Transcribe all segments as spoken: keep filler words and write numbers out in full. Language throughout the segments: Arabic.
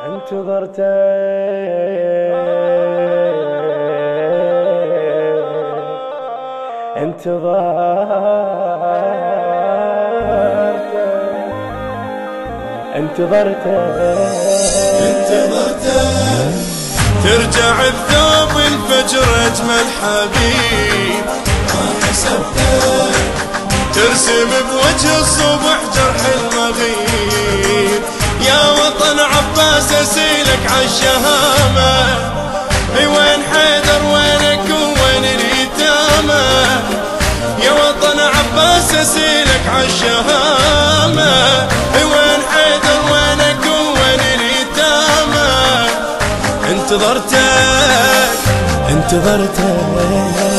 انتظرتك انتظرتك انتظرتك انتظرتك ترجع الثوب الفجر اجمل حبيب ما حسبتك ترسم بوجه الصبح جرح المغيب يا وطن عباس اسيلك عالشهامة وين حيدر وينك وين اليتامى يا وطن عباس اسيلك عالشهامة وين حيدر وينك وين اليتامى انتظرتك انتظرتك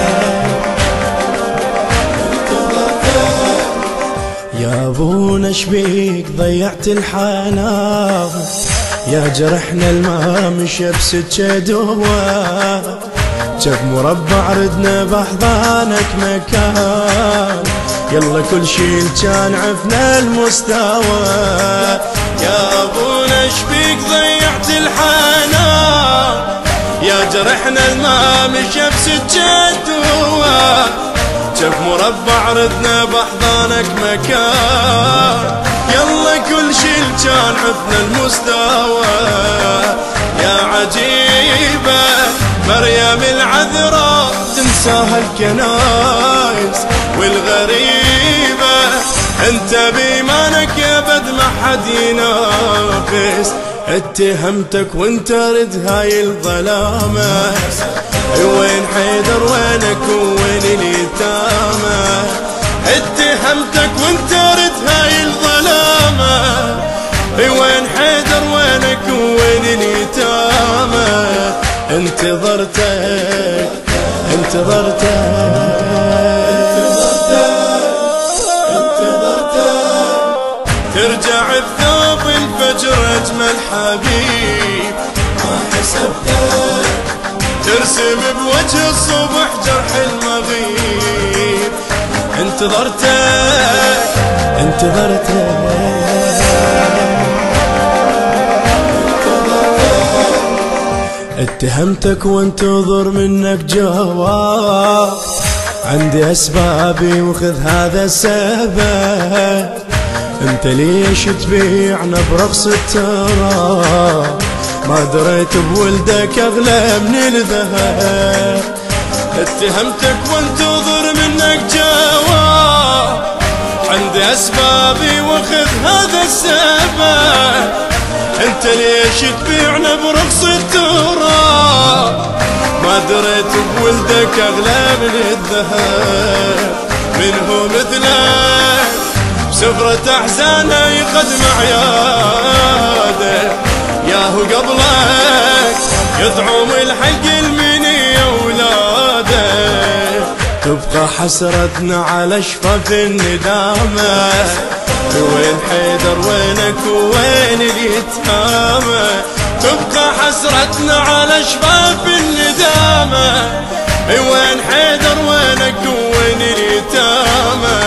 يا ابونا شبيك ضيعت الحنان يا جرحنا الما مشى بسكة دوا جف مربع ردنا باحضانك مكان يلا كل شي كان عفنا المستوى يا ابونا شبيك ضيعت الحنان يا جرحنا الما مشى بسكة دوا جف مربع ردنا باحضانك مكان يلا كل شي كان عفنا المستوى يا عجيبة مريم العذراء تنساها الكنايس والغريبة انت بإيمانك يا بد ما حد ينافس اتهمتك وانت رد هاي الظلامة وين حيدر وينك وين اليتامى اتهمتك وانت رد هاي الظلامة وين حيدر وينك وين اليتامى انتظرتك انتظرتك ترجع الثوب الفجر اجمل حبيب ما حسبتك ترسم بوجه الصبح جرح المغيب انتظرتك انتظرتك اتهمتك وانتظر منك جواب عندي اسبابي وخذ هذا السبب انت ليش تبيعنا برخص التراب ما دريت بولدك اغلى من الذهب اتهمتك وانتظر منك جواب عندي اسبابي وخذ هذا السبب انت ليش تبيعنا برخص التراب ما دريت بولدك اغلى من الذهب منه مثلك بسفرة احزانه يقدم عياده ياهو قبلك يطعم الحلق المنية ولاده تبقى حسرتنا على شفاف الندامة وين حيدر وينك وين اليتامى تبقى حسرتنا على شفاف الندامة وين حيدر وينك وين اليتامى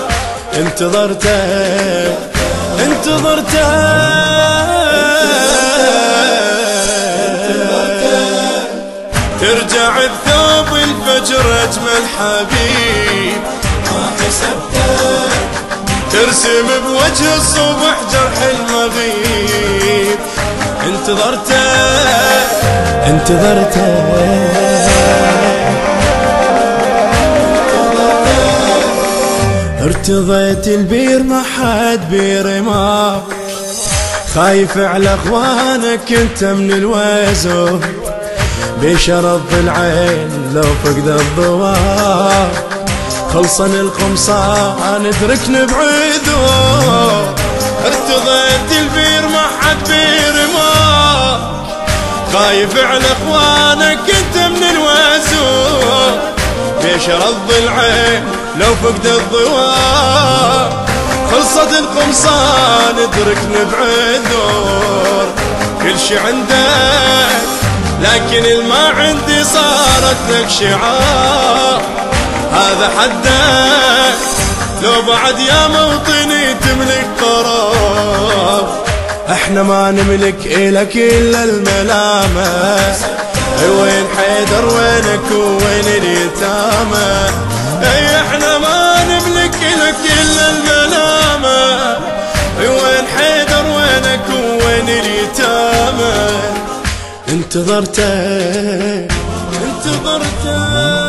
انتظرتك انتظرتك ترجع الثوب الفجر اجمل حبيب ما حسبتك ترسم بوجه الصبح جرح المغيب انتظرتك انتظرتك ارتضيت البير ما حد بيرماك خايف على اخوانك انت من الوزر بشرف العين لو فقد الضوء خلصن القمصان ادركن بعذور ارتضيت البير ما حد بيرماك خايف على اخوانك انت من الوزر بشرف العين لو فقد الضوء خلصت القمصان ادركن بعذور كل شي عندك لكن الما عندي صارت لك شعار هذا حدك لو بعد يا موطني تملك قرار احنا ما نملك إلك إلا الملامة. وين حيدر وينك وين اليتامى؟ اي احنا ما نملك إلك إلا الملامة. وين حيدر وينك وين اليتامى؟ انتظرتك انتظرتك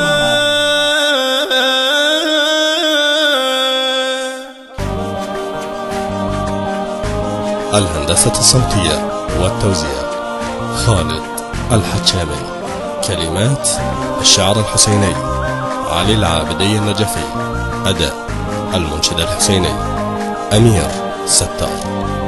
الهندسة الصوتية والتوزيع خالد الحجامي. كلمات الشعر الحسيني علي العابدي النجفي. أداء المنشد الحسيني أمير ستار.